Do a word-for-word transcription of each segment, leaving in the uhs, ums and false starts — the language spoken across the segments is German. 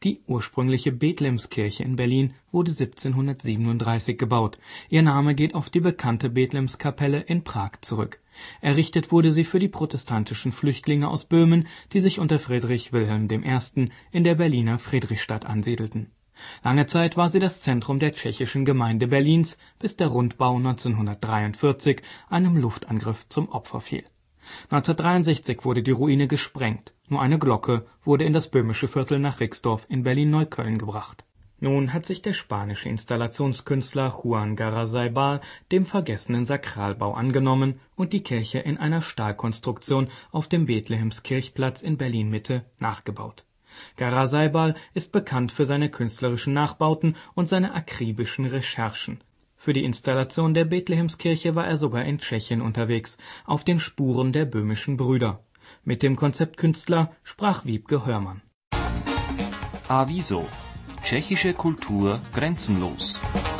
Die ursprüngliche Bethlehemskirche in Berlin wurde siebzehnhundertsiebenunddreißig gebaut. Ihr Name geht auf die bekannte Bethlehemskapelle in Prag zurück. Errichtet wurde sie für die protestantischen Flüchtlinge aus Böhmen, die sich unter Friedrich Wilhelm der Erste. in der Berliner Friedrichstadt ansiedelten. Lange Zeit war sie das Zentrum der tschechischen Gemeinde Berlins, bis der Rundbau neunzehnhundertdreiundvierzig einem Luftangriff zum Opfer fiel. neunzehnhundertdreiundsechzig wurde die Ruine gesprengt. Nur eine Glocke wurde in das böhmische Viertel nach Rixdorf in Berlin-Neukölln gebracht. Nun hat sich der spanische Installationskünstler Juan Garrazábal dem vergessenen Sakralbau angenommen und die Kirche in einer Stahlkonstruktion auf dem Bethlehemskirchplatz in Berlin-Mitte nachgebaut. Garrazábal ist bekannt für seine künstlerischen Nachbauten und seine akribischen Recherchen. Für die Installation der Bethlehemskirche war er sogar in Tschechien unterwegs, auf den Spuren der böhmischen Brüder. Mit dem Konzeptkünstler sprach Wiebke Hörmann. Aviso: Tschechische Kultur grenzenlos.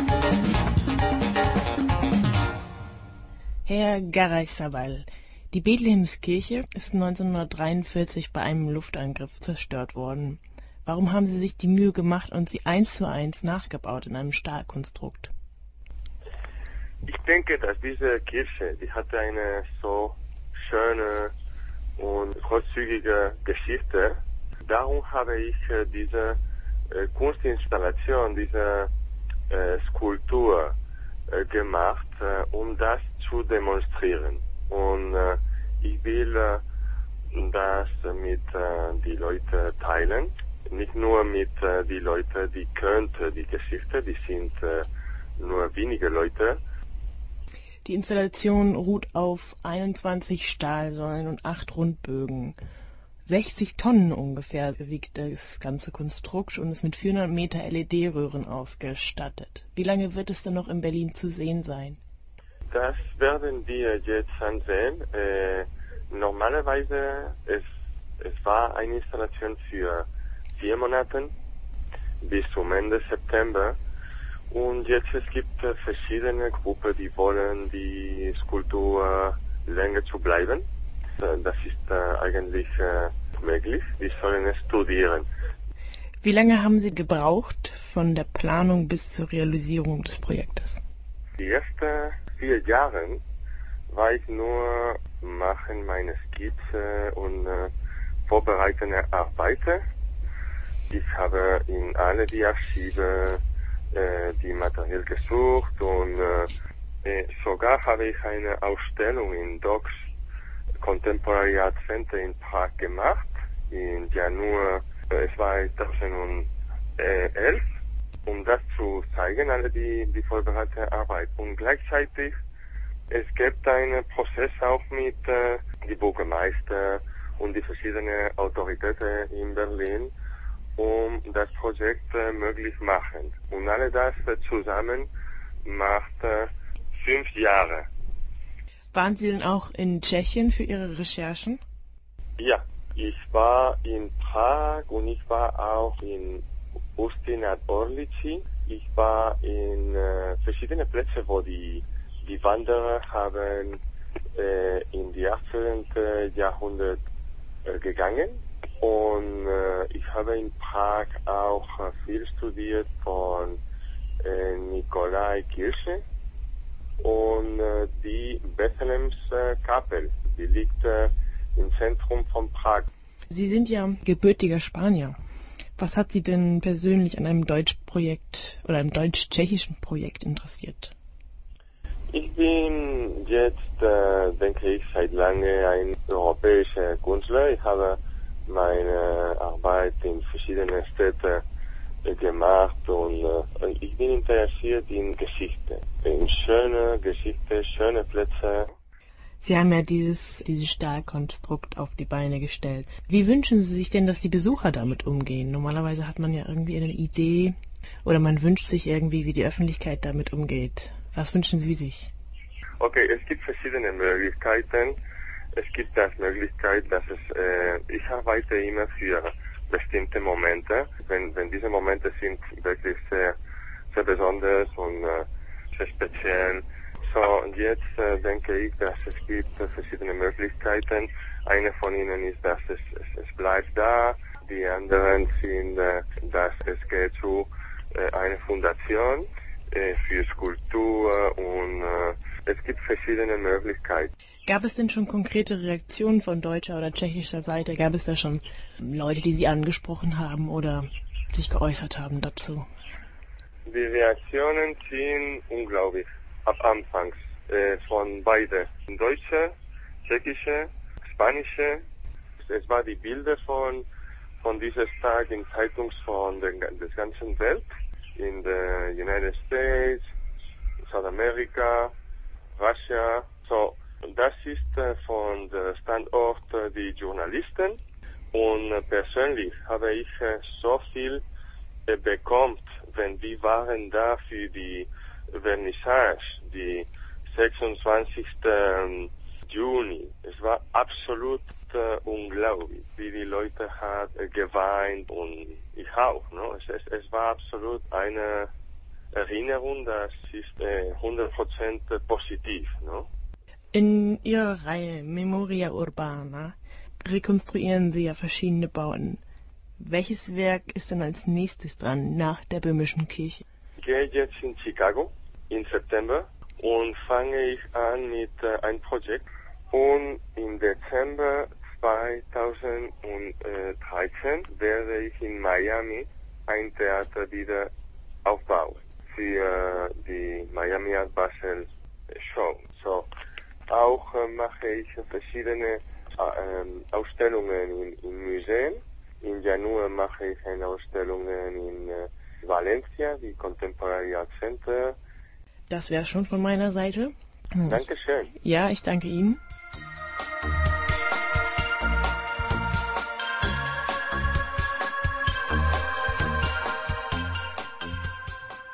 Herr Garrazábal, die Bethlehemskirche ist neunzehnhundertdreiundvierzig bei einem Luftangriff zerstört worden. Warum haben Sie sich die Mühe gemacht und sie eins zu eins nachgebaut in einem Stahlkonstrukt? Ich denke, dass diese Kirche, die hatte eine so schöne und großzügige Geschichte. Darum habe ich äh, diese äh, Kunstinstallation, diese äh, Skulptur äh, gemacht, äh, um das zu demonstrieren. Und äh, ich will äh, das mit äh, die Leute teilen, nicht nur mit äh, die Leute, die könnten die Geschichte, die sind äh, nur wenige Leute. Die Installation ruht auf einundzwanzig Stahlsäulen und acht Rundbögen. sechzig Tonnen ungefähr wiegt das ganze Konstrukt und ist mit vierhundert Meter L E D-Röhren ausgestattet. Wie lange wird es denn noch in Berlin zu sehen sein? Das werden wir jetzt ansehen. Äh, normalerweise es, es war eine Installation für vier Monate bis zum Ende September. Und jetzt es gibt äh, verschiedene Gruppen, die wollen die Skulptur länger zu bleiben. Äh, das ist äh, eigentlich äh, möglich. Wir sollen es studieren. Wie lange haben Sie gebraucht von der Planung bis zur Realisierung des Projektes? Die ersten vier Jahre war ich nur machen meine Skizze und äh, vorbereitende Arbeiten. Ich habe in alle die Archive die Material gesucht und äh, sogar habe ich eine Ausstellung in Docs Contemporary Art Center in Prag gemacht, im Januar äh, zweitausendelf, um das zu zeigen, alle die, die vorbereitete Arbeit. Und gleichzeitig, es gibt einen Prozess auch mit äh, dem Bürgermeister und die verschiedenen Autoritäten in Berlin, um das Projekt äh, möglich machen. Und alle das äh, zusammen macht äh, fünf Jahre. Waren Sie denn auch in Tschechien für Ihre Recherchen? Ja, ich war in Prag und ich war auch in Ústí nad Orlicí. Ich war in äh, verschiedenen Plätzen, wo die, die Wanderer haben äh, in die achtzehnten. Jahrhundert äh, gegangen. Und äh, ich habe in Prag auch äh, viel studiert von äh, Nikolaikirche und äh, die Bethlehemskapelle, die liegt äh, im Zentrum von Prag. Sie sind ja gebürtiger Spanier. Was hat Sie denn persönlich an einem Deutschprojekt oder einem deutsch-tschechischen Projekt interessiert? Ich bin jetzt, äh, denke ich, seit lange ein europäischer Künstler. Ich habe meine Arbeit in verschiedenen Städten äh, gemacht und äh, ich bin interessiert in Geschichte, in schöne Geschichte, schöne Plätze. Sie haben ja dieses, dieses Stahlkonstrukt auf die Beine gestellt. Wie wünschen Sie sich denn, dass die Besucher damit umgehen? Normalerweise hat man ja irgendwie eine Idee oder man wünscht sich irgendwie, wie die Öffentlichkeit damit umgeht. Was wünschen Sie sich? Okay, es gibt verschiedene Möglichkeiten. Es gibt die Möglichkeit, dass es, äh, ich arbeite immer für bestimmte Momente. Wenn, wenn diese Momente sind wirklich sehr, sehr besonders und äh, sehr speziell. So, und jetzt äh, denke ich, dass es gibt äh, verschiedene Möglichkeiten. Eine von ihnen ist, dass es, es, es bleibt da Die anderen sind, äh, dass es geht zu äh, einer Fundation äh, für Skulptur und äh, es gibt verschiedene Möglichkeiten. Gab es denn schon konkrete Reaktionen von deutscher oder tschechischer Seite? Gab es da schon Leute, die Sie angesprochen haben oder sich geäußert haben dazu? Die Reaktionen sind unglaublich, ab Anfangs, äh, von beiden. Deutsche, tschechische, spanische. Es war die Bilder von, von diesem Tag in Zeitungs von der, der ganzen Welt, in den United States, South America, Russia. So, das ist äh, von der Standort äh, die Journalisten und äh, persönlich habe ich äh, so viel äh, bekommen, wenn wir waren da für die Vernissage, die sechsundzwanzigsten Juni. Es war absolut äh, unglaublich, wie die Leute hat äh, geweint und ich auch. No? Es, es, es war absolut eine Erinnerung, das ist äh, hundert Prozent positiv. No? In Ihrer Reihe Memoria Urbana rekonstruieren Sie ja verschiedene Bauten. Welches Werk ist denn als nächstes dran nach der Böhmischen Kirche? Ich gehe jetzt in Chicago im September und fange ich an mit äh, einem Projekt. Und im Dezember zweitausenddreizehn werde ich in Miami ein Theater wieder aufbauen für äh, die Miami Art Basel Show. So, auch äh, mache ich verschiedene äh, Ausstellungen in, in Museen. Im Januar mache ich eine Ausstellung in äh, Valencia, die Contemporary Art Center. Das wäre schon von meiner Seite. Dankeschön. Ja, ich danke Ihnen.